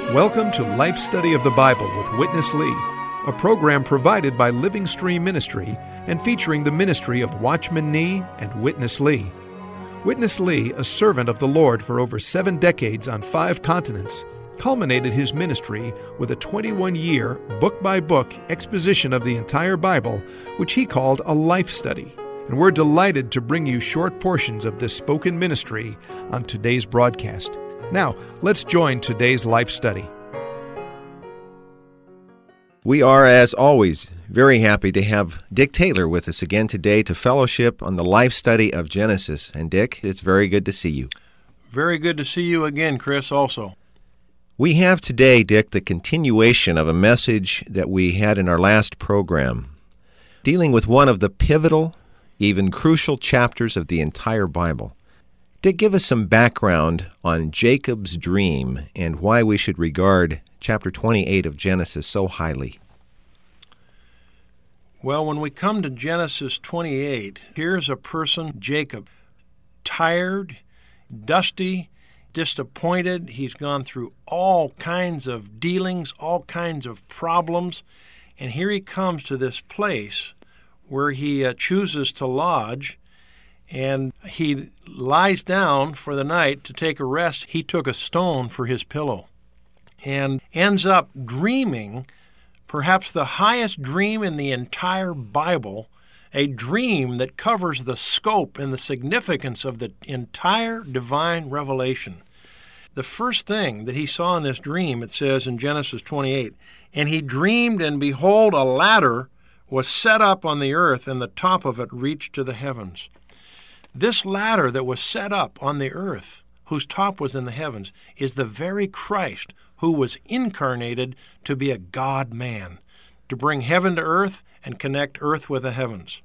Welcome to Life Study of the Bible with Witness Lee, a program provided by Living Stream Ministry and featuring the ministry of Watchman Nee and Witness Lee. Witness Lee, a servant of the Lord for over 7 decades on 5 continents, culminated his ministry with a 21-year, book-by-book exposition of the entire Bible, which he called a life study. And we're delighted to bring you short portions of this spoken ministry on today's broadcast. Now, let's join today's life study. We are, as always, very happy to have Dick Taylor with us again today to fellowship on the life study of Genesis. And Dick, it's very good to see you. Very good to see you again, Chris, also. We have today, Dick, the continuation of a message that we had in our last program, dealing with one of the pivotal, even crucial chapters of the entire Bible. Dick, give us some background on Jacob's dream and why we should regard chapter 28 of Genesis so highly. Well, when we come to Genesis 28, here's a person, Jacob, tired, dusty, disappointed. He's gone through all kinds of dealings, all kinds of problems, and here he comes to this place where he chooses to lodge, and he lies down for the night to take a rest. He took a stone for his pillow and ends up dreaming perhaps the highest dream in the entire Bible, a dream that covers the scope and the significance of the entire divine revelation. The first thing that he saw in this dream, it says in Genesis 28, "And he dreamed, and behold, a ladder was set up on the earth, and the top of it reached to the heavens." This ladder that was set up on the earth, whose top was in the heavens, is the very Christ who was incarnated to be a God-man, to bring heaven to earth and connect earth with the heavens.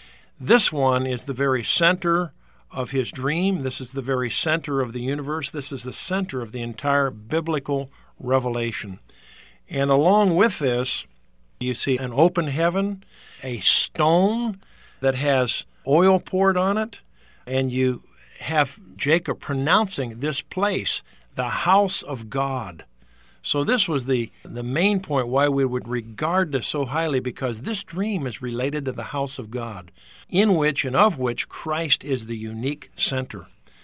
This one is the very center of his dream. This is the very center of the universe. This is the center of the entire biblical revelation. And along with this, you see an open heaven, a stone that has oil poured on it, and you have Jacob pronouncing this place the house of God. So this was the main point why we would regard this so highly, because this dream is related to the house of God, in which and of which Christ is the unique center.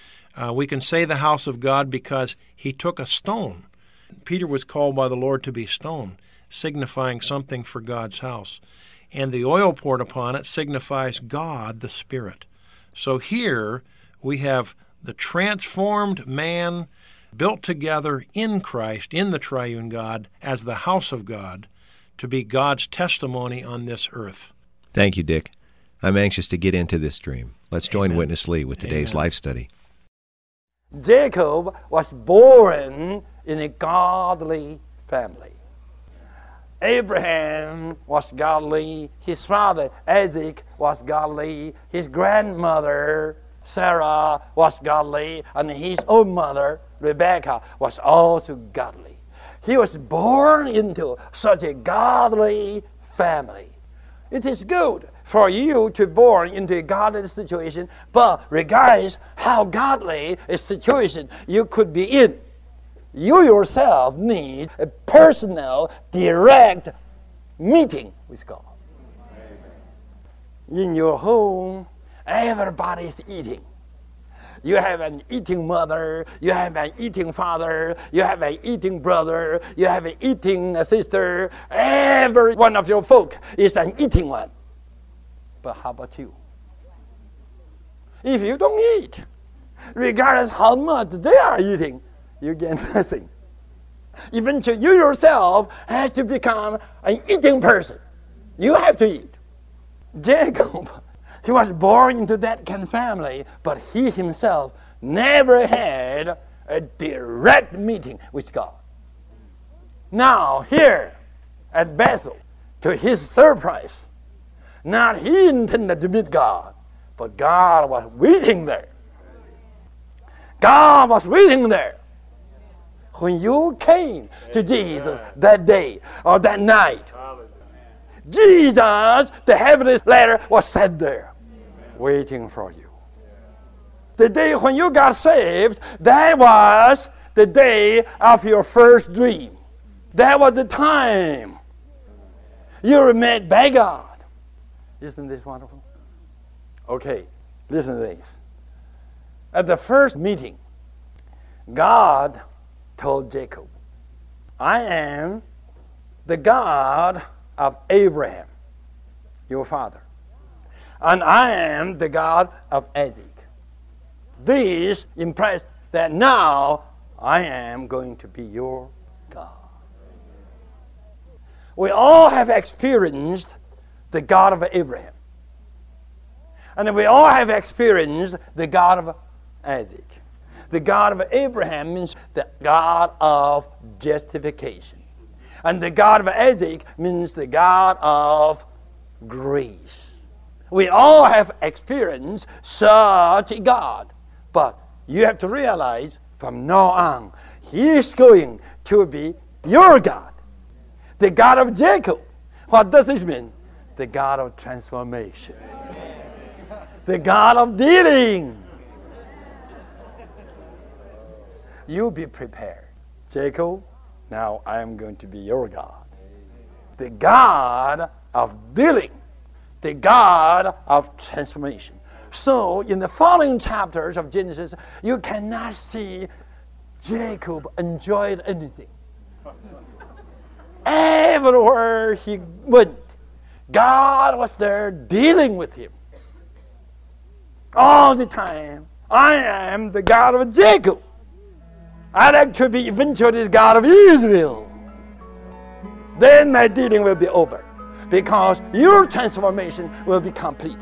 We can say the house of God because he took a stone. Peter was called by the Lord to be stone, signifying something for God's house. And the oil poured upon it signifies God, the Spirit. So here we have the transformed man built together in Christ, in the triune God, as the house of God, to be God's testimony on this earth. Thank you, Dick. I'm anxious to get into this dream. Let's join Amen. Witness Lee with today's life study. Jacob was born in a godly family. Abraham was godly. His father, Isaac, was godly. His grandmother, Sarah, was godly. And his own mother, Rebekah, was also godly. He was born into such a godly family. It is good for you to be born into a godly situation, but regardless how godly a situation you could be in, you yourself need a personal, direct meeting with God. Amen. In your home, everybody's eating. You have an eating mother, you have an eating father, you have an eating brother, you have an eating sister. Every one of your folk is an eating one. But how about you? If you don't eat, regardless how much they are eating, you get nothing. Eventually, you yourself has to become an eating person. You have to eat. Jacob, he was born into that kind of family, but he himself never had a direct meeting with God. Now, here at Bethel, to his surprise, not he intended to meet God, but God was waiting there. God was waiting there. When you came to Jesus that day or that night, Jesus, the heavenly ladder, was set there, waiting for you. The day when you got saved, that was the day of your first dream. That was the time you were made by God. Isn't this wonderful? Okay, listen to this. At the first meeting, God told Jacob, I am the God of Abraham, your father, and I am the God of Isaac. This implies that now I am going to be your God. We all have experienced the God of Abraham. And we all have experienced the God of Isaac. The God of Abraham means the God of justification. And the God of Isaac means the God of grace. We all have experienced such a God. But you have to realize from now on, He is going to be your God. The God of Jacob. What does this mean? The God of transformation. The God of dealing. You be prepared. Jacob, now I am going to be your God. The God of dealing. The God of transformation. So, in the following chapters of Genesis, you cannot see Jacob enjoyed anything. Everywhere he went, God was there dealing with him. All the time, I am the God of Jacob. I'd like to be eventually the God of Israel. Then my dealing will be over, because your transformation will be complete.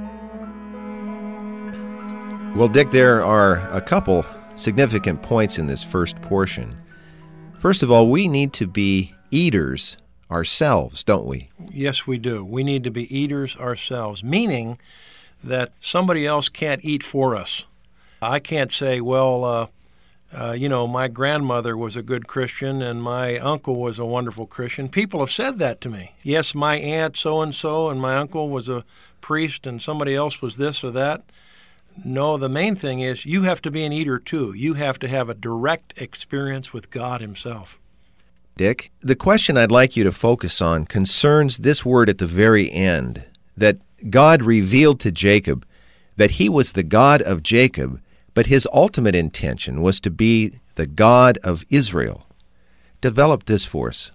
Well, Dick, there are a couple significant points in this first portion. First of all, we need to be eaters ourselves, don't we? Yes, we do. We need to be eaters ourselves, meaning that somebody else can't eat for us. I can't say, well, my grandmother was a good Christian and my uncle was a wonderful Christian. People have said that to me. Yes, my aunt so-and-so and my uncle was a priest and somebody else was this or that. No, the main thing is you have to be an eater too. You have to have a direct experience with God Himself. Dick, the question I'd like you to focus on concerns this word at the very end, that God revealed to Jacob that He was the God of Jacob, but His ultimate intention was to be the God of Israel. Develop this for us.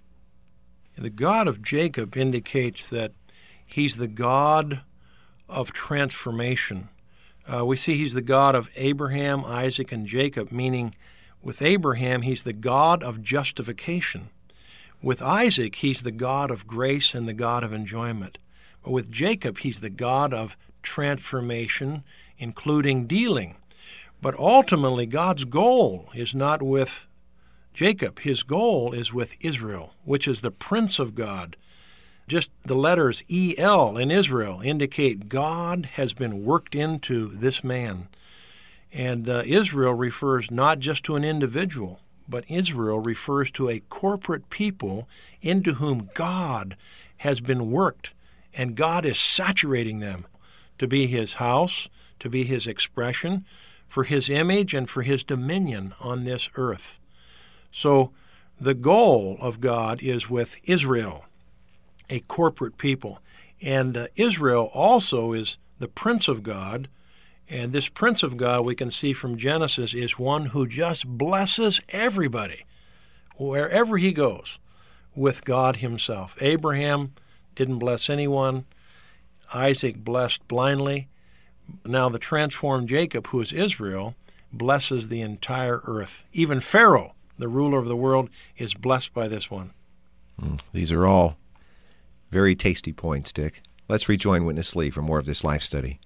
The God of Jacob indicates that He's the God of transformation. We see He's the God of Abraham, Isaac, and Jacob, meaning with Abraham, He's the God of justification. With Isaac, He's the God of grace and the God of enjoyment. But with Jacob, He's the God of transformation, including dealing. But ultimately, God's goal is not with Jacob. His goal is with Israel, which is the Prince of God. Just the letters E-L in Israel indicate God has been worked into this man. And Israel refers not just to an individual, but Israel refers to a corporate people into whom God has been worked, and God is saturating them to be His house, to be His expression, for His image and for His dominion on this earth. So the goal of God is with Israel, a corporate people. And Israel also is the Prince of God. And this Prince of God, we can see from Genesis, is one who just blesses everybody, wherever he goes, with God Himself. Abraham didn't bless anyone. Isaac blessed blindly. Now the transformed Jacob, who is Israel, blesses the entire earth. Even Pharaoh, the ruler of the world, is blessed by this one. These are all very tasty points, Dick. Let's rejoin Witness Lee for more of this life study.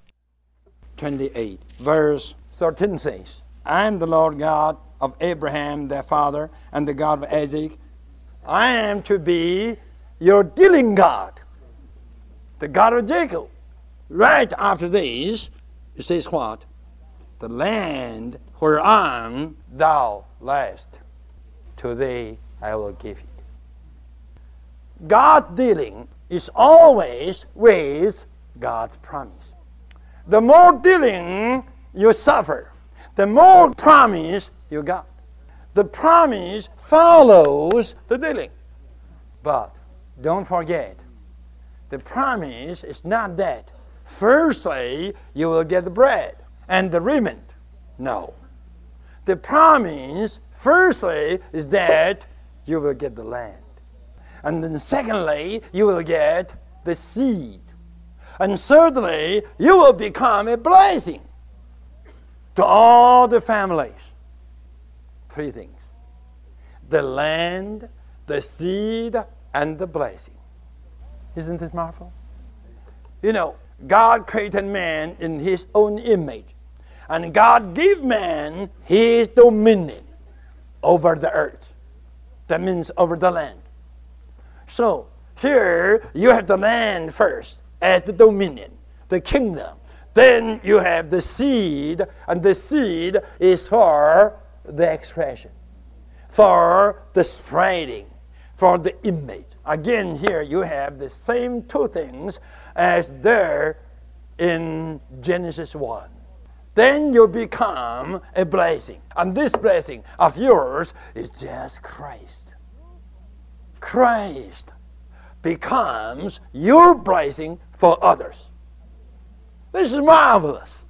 28, verse 13 says, I am the Lord God of Abraham, their father, and the God of Isaac. I am to be your dealing God, the God of Jacob. Right after this, it says what? The land whereon thou liest, to thee I will give it. God dealing is always with God's promise. The more dealing you suffer, the more promise you got. The promise follows the dealing. But don't forget, the promise is not that. Firstly, you will get the bread and the raiment. No. The promise, firstly, is that you will get the land. And then secondly, you will get the seed. And thirdly, you will become a blessing to all the families. 3 things: the land, the seed, and the blessing. Isn't it marvelous? You know, God created man in His own image. And God gave man His dominion over the earth. That means over the land. So, here you have the land first as the dominion, the kingdom. Then you have the seed, and the seed is for the expression, for the spreading, for the image. Again, here you have the same 2 things as there in Genesis 1. Then you become a blessing. And this blessing of yours is just Christ. Christ becomes your blessing for others. This is marvelous.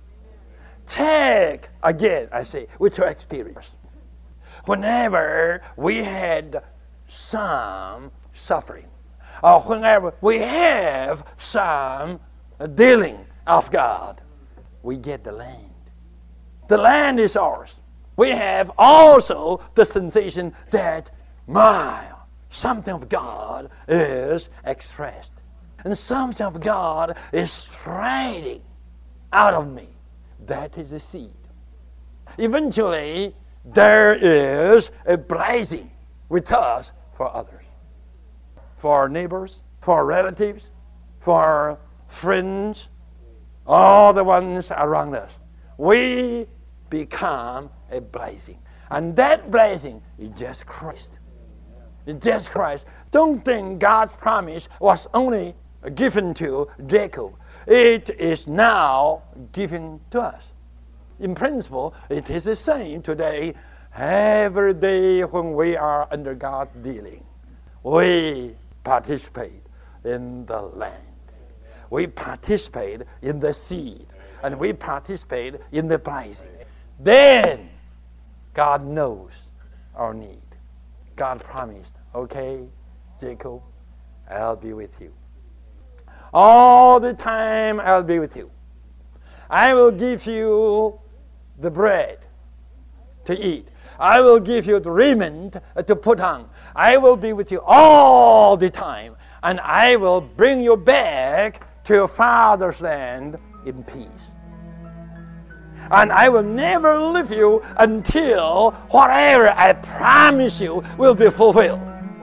Check, again, I say, with your experience. Whenever we had some suffering, or whenever we have some dealing of God, we get the land. The land is ours. We have also the sensation that something of God is expressed. And something of God is spreading out of me. That is the seed. Eventually, there is a blessing with us for others. For our neighbors, for our relatives, for our friends, all the ones around us. We become a blessing. And that blessing is just Christ. It's just Christ. Don't think God's promise was only given to Jacob. It is now given to us. In principle, it is the same today. Every day when we are under God's dealing, we participate in the land. We participate in the seed. And we participate in the blessing. Then God knows our need. God promised, okay, Jacob, I'll be with you. All the time I'll be with you. I will give you the bread to eat. I will give you the raiment to put on. I will be with you all the time. And I will bring you back to your father's land in peace. And I will never leave you until whatever I promise you will be fulfilled.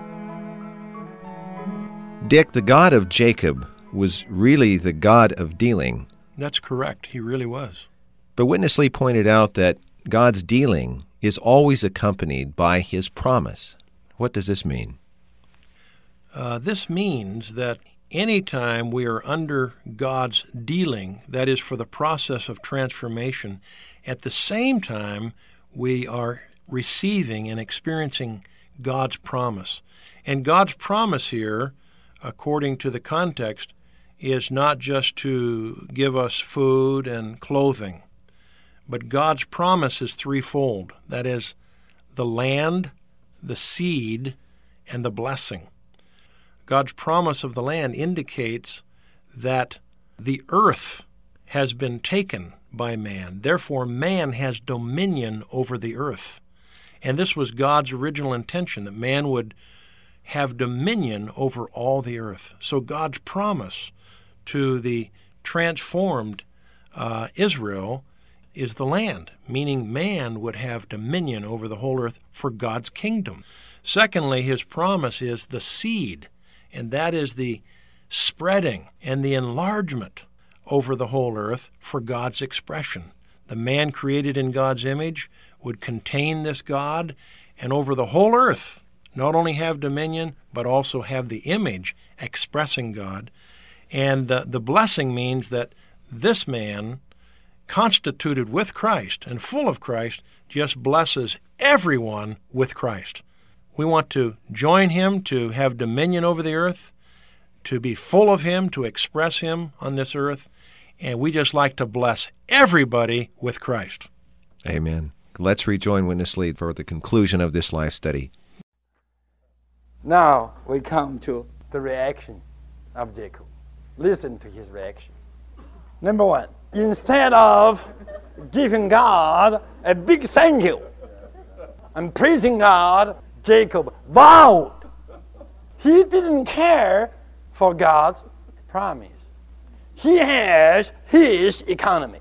Dick, the God of Jacob was really the God of dealing. That's correct. He really was. But Witness Lee pointed out that God's dealing is always accompanied by His promise. What does this mean? This means that anytime we are under God's dealing, that is for the process of transformation, at the same time we are receiving and experiencing God's promise. And God's promise here, according to the context, is not just to give us food and clothing, but God's promise is threefold. That is, the land, the seed, and the blessing. God's promise of the land indicates that the earth has been taken by man. Therefore, man has dominion over the earth. And this was God's original intention, that man would have dominion over all the earth. So God's promise to the transformed Israel is the land, meaning man would have dominion over the whole earth for God's kingdom. Secondly, His promise is the seed, and that is the spreading and the enlargement over the whole earth for God's expression. The man created in God's image would contain this God, and over the whole earth not only have dominion, but also have the image expressing God. And the blessing means that this man constituted with Christ and full of Christ, just blesses everyone with Christ. We want to join him, to have dominion over the earth, to be full of him, to express him on this earth, and we just like to bless everybody with Christ. Amen. Let's rejoin Witness Lee for the conclusion of this life study. Now we come to the reaction of Jacob. Listen to his reaction. Number one, instead of giving God a big thank you and praising God, Jacob vowed. He didn't care for God's promise. He has his economy.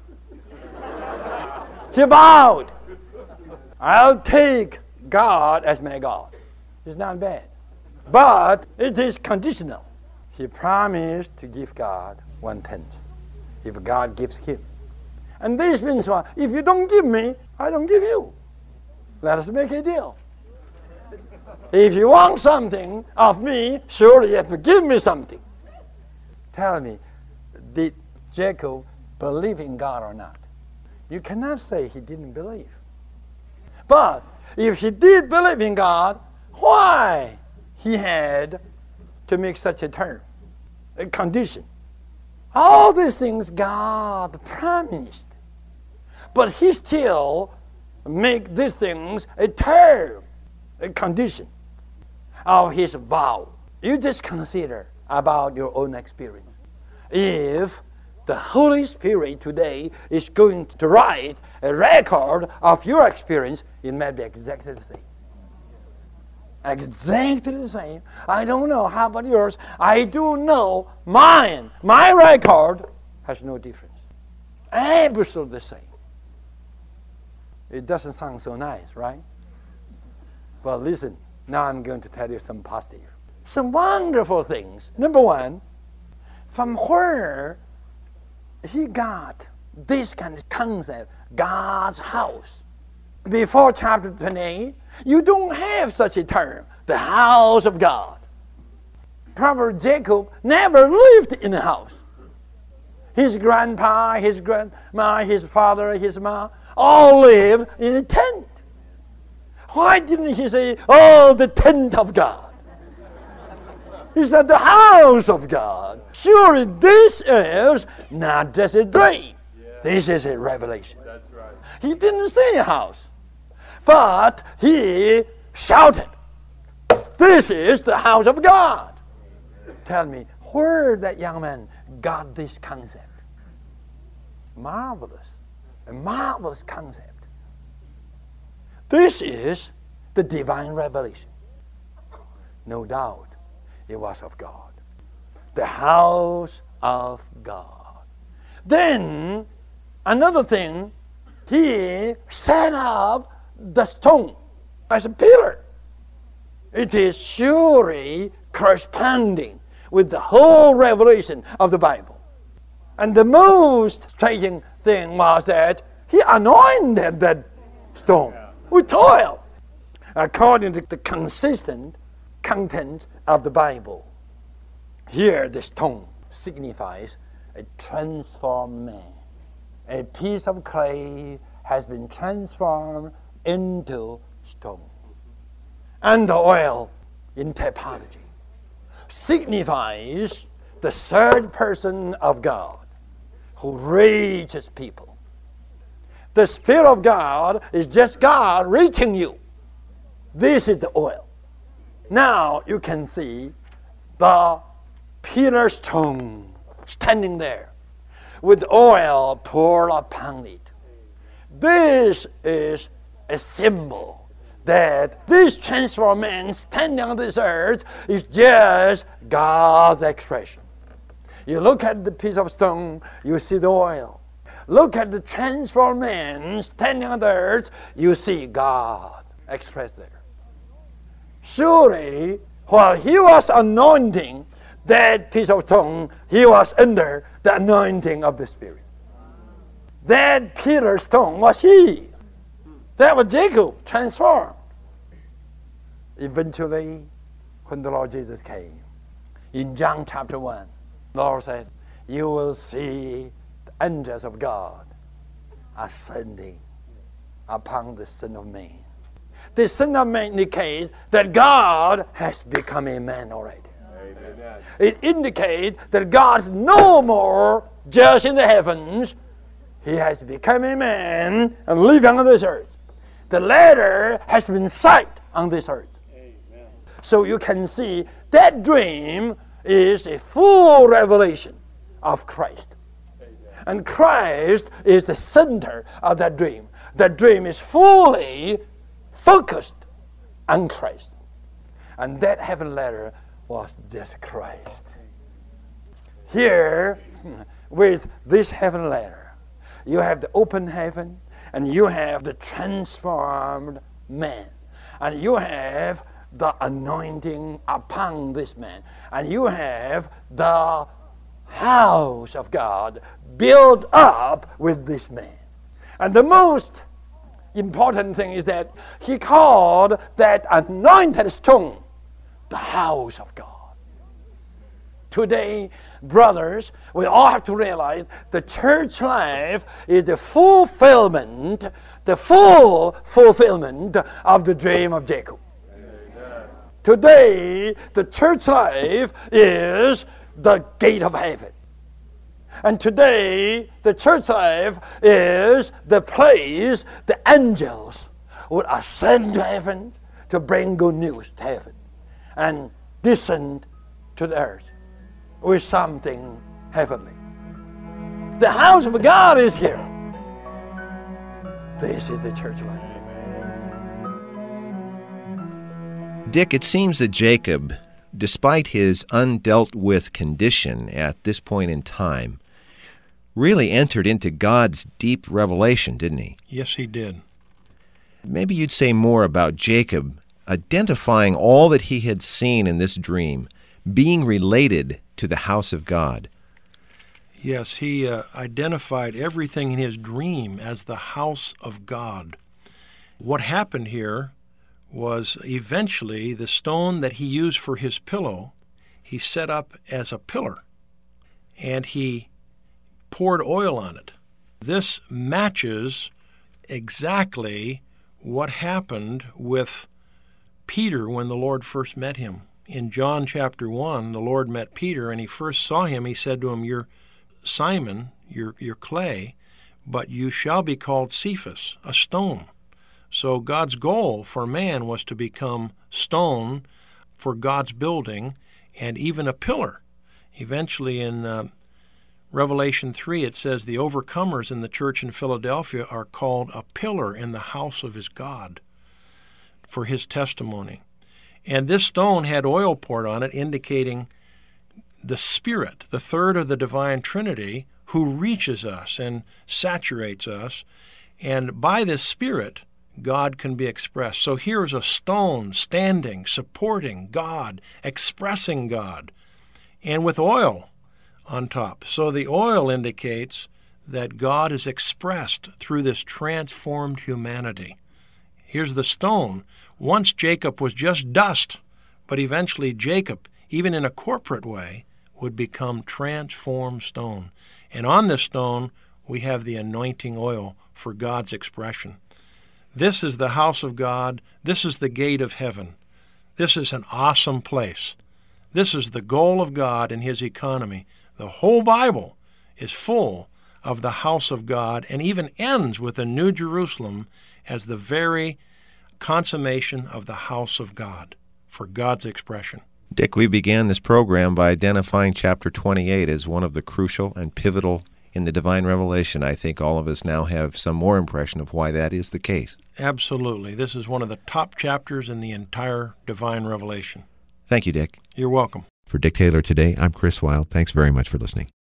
He vowed, I'll take God as my God. It's not bad. But it is conditional. He promised to give God 1/10 if God gives him. And this means what? If you don't give me, I don't give you. Let us make a deal. If you want something of me, surely you have to give me something. Tell me, did Jacob believe in God or not? You cannot say he didn't believe. But if he did believe in God, why he had to make such a term, a condition? All these things God promised. But he still make these things a term, a condition of his vow. You just consider about your own experience. If the Holy Spirit today is going to write a record of your experience, it may be exactly the same. Exactly the same. I don't know how about yours. I do know mine. My record has no difference. Absolutely the same. It doesn't sound so nice, right? But listen, now I'm going to tell you some positive. Some wonderful things. Number one, from where he got this kind of concept, God's house. Before chapter 28, you don't have such a term, the house of God. Probably Jacob never lived in a house. His grandpa, his grandma, his father, his mom, all lived in a tent. Why didn't he say, oh, the tent of God? He said, the house of God. Surely this is not just a dream. This is a revelation. That's right. He didn't say a house, but he shouted, this is the house of God. Tell me, where that young man got this concept? Marvelous. A marvelous concept. This is the divine revelation. No doubt it was of God. The house of God. Then, another thing, he set up the stone as a pillar. It is surely corresponding with the whole revelation of the Bible. And the most striking thing was that he anointed that stone with oil, according to the consistent content of the Bible. Here, the stone signifies a transformed man. A piece of clay has been transformed into stone. And the oil, in typology, signifies the third person of God who reaches people. The Spirit of God is just God reaching you. This is the oil. Now you can see the pillar stone standing there with oil poured upon it. This is a symbol that this transformed man standing on this earth is just God's expression. You look at the piece of stone, you see the oil. Look at the transformed man standing on the earth, you see God expressed there. Surely, while he was anointing that piece of stone, he was under the anointing of the Spirit. That pillar stone was he. That was Jacob, transformed. Eventually, when the Lord Jesus came, in John chapter 1, the Lord said, you will see the angels of God ascending upon the Son of Man. The Son of Man indicates that God has become a man already. Amen. It indicates that God is no more just in the heavens. He has become a man and living on this earth. The latter has been sight on this earth. Amen. So you can see that dream is a full revelation of Christ. Amen. And Christ is the center of that dream. That dream is fully focused on Christ. And that heaven letter was just Christ. Here, with this heaven letter, you have the open heaven, and you have the transformed man. And you have the anointing upon this man. And you have the house of God built up with this man. And the most important thing is that he called that anointed stone the house of God. Today, brothers, we all have to realize the church life is the full fulfillment of the dream of Jacob. Amen. Today, the church life is the gate of heaven. And today, the church life is the place the angels would ascend to heaven to bring good news to heaven and descend to the earth with something heavenly. The house of God is here. This is the church life. Dick, it seems that Jacob, despite his undealt with condition at this point in time, really entered into God's deep revelation, didn't he? Yes, he did. Maybe you'd say more about Jacob identifying all that he had seen in this dream, being related to the house of God. Yes, he identified everything in his dream as the house of God. What happened here was eventually the stone that he used for his pillow, he set up as a pillar, and he poured oil on it. This matches exactly what happened with Peter when the Lord first met him. In John chapter 1, the Lord met Peter, and he first saw him. He said to him, "You're Simon, you're clay, but you shall be called Cephas," a stone. So God's goal for man was to become stone for God's building and even a pillar. Eventually in Revelation 3, it says the overcomers in the church in Philadelphia are called a pillar in the house of his God for his testimony. And this stone had oil poured on it, indicating the Spirit, the third of the divine Trinity, who reaches us and saturates us. And by this Spirit, God can be expressed. So here's a stone standing, supporting God, expressing God, and with oil on top. So the oil indicates that God is expressed through this transformed humanity. Here's the stone. Once Jacob was just dust, but eventually Jacob, even in a corporate way, would become transformed stone. And on this stone, we have the anointing oil for God's expression. This is the house of God. This is the gate of heaven. This is an awesome place. This is the goal of God in his economy. The whole Bible is full of the house of God and even ends with the New Jerusalem as the very consummation of the house of God for God's expression. Dick, we began this program by identifying chapter 28 as one of the crucial and pivotal in the divine revelation. I think all of us now have some more impression of why that is the case. Absolutely. This is one of the top chapters in the entire divine revelation. Thank you, Dick. You're welcome. For Dick Taylor Today, I'm Chris Wilde. Thanks very much for listening.